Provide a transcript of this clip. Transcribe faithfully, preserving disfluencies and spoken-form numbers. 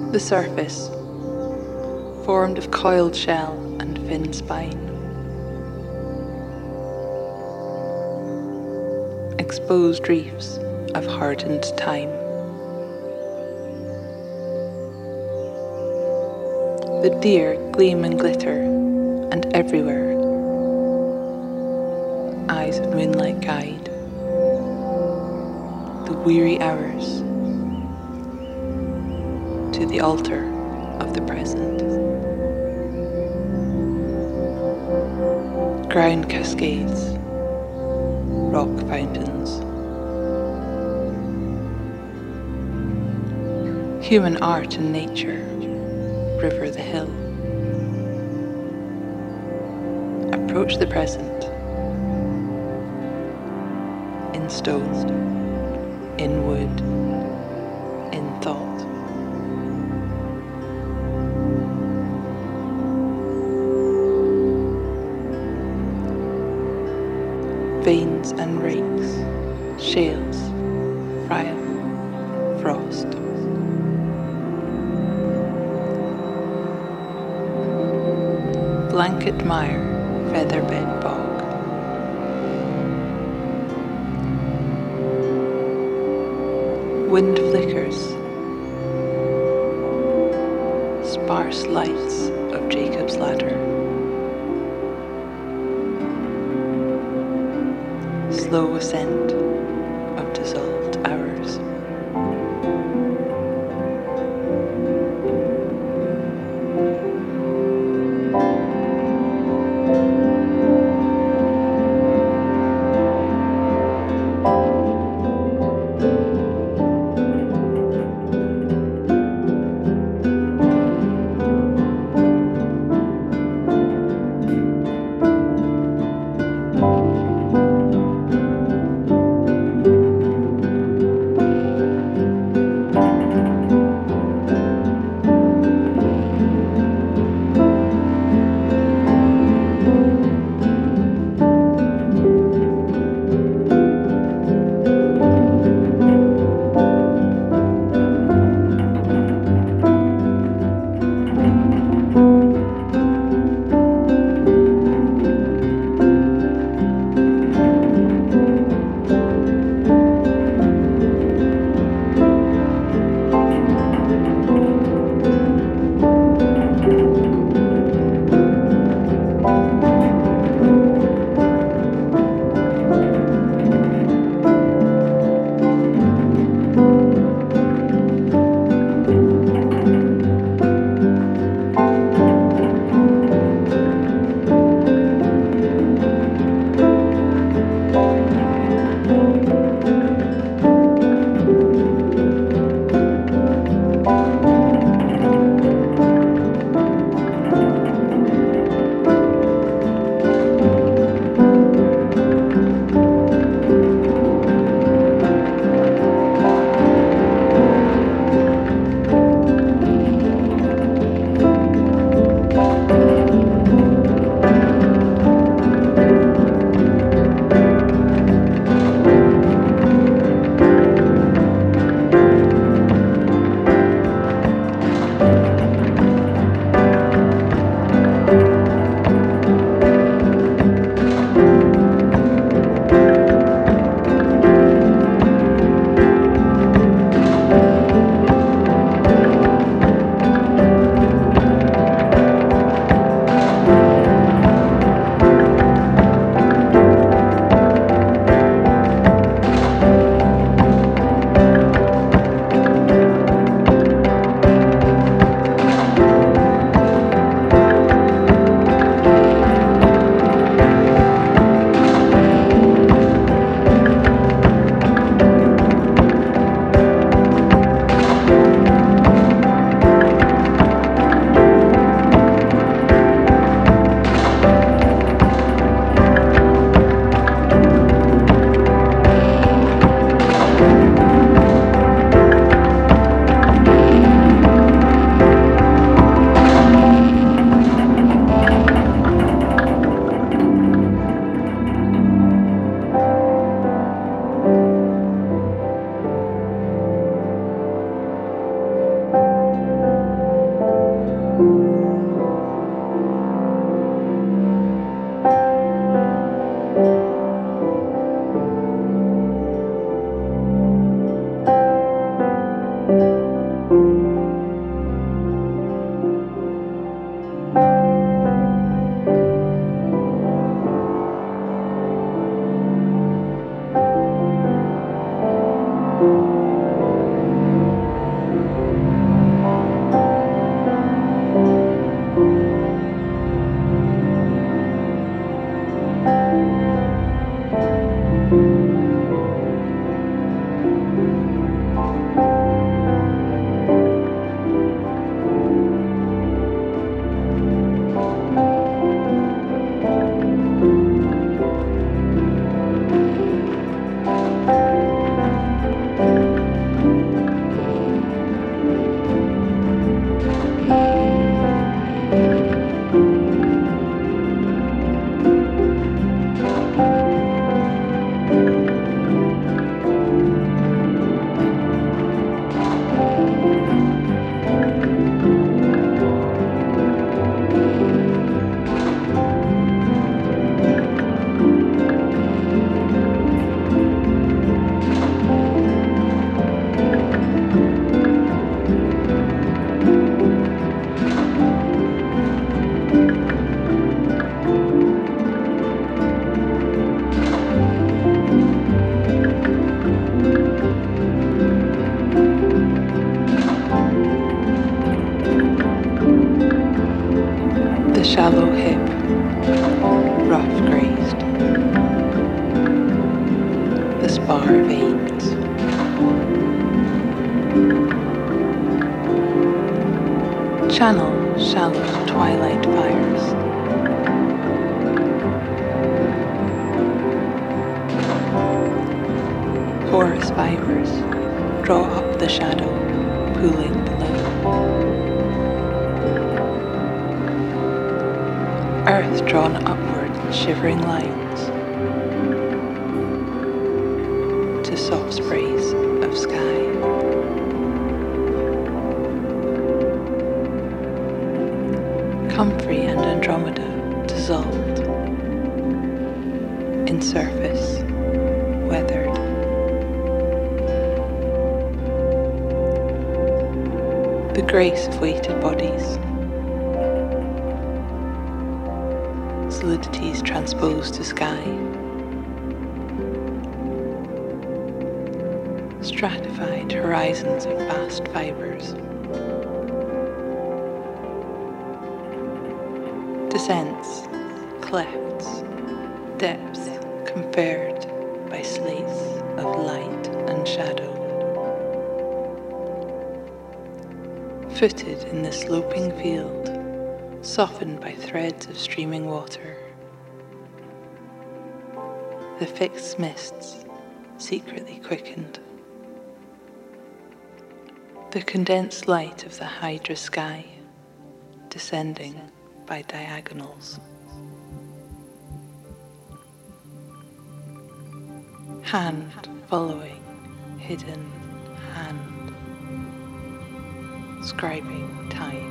The surface, formed of coiled shell and fin spine. Exposed reefs of hardened time. The deer gleam and glitter, and everywhere, eyes of moonlight guide. The weary hours to the altar of the present. Ground cascades, rock fountains. Human art and nature, river the hill. Approach the present, in stone, in wood, in thought. Veins and rakes, shales, friar, frost. Blanket mire, featherbed bog. Wind flickers, sparse lights of Jacob's ladder. Slow ascent of dissolved hours. Channel shallow twilight fires. Porous fibers draw up the shadow, pooling below. Earth drawn upward in shivering lines to soft sprays of sky. Comfrey and Andromeda dissolved in surface, weathered. The grace of weighted bodies, solidities transposed to sky, stratified horizons of vast fibers, descents, clefts, depths conferred by slates of light and shadow. Footed in the sloping field, softened by threads of streaming water. The fixed mists secretly quickened. The condensed light of the hydra sky descending by diagonals. Hand following hidden hand, scribing time.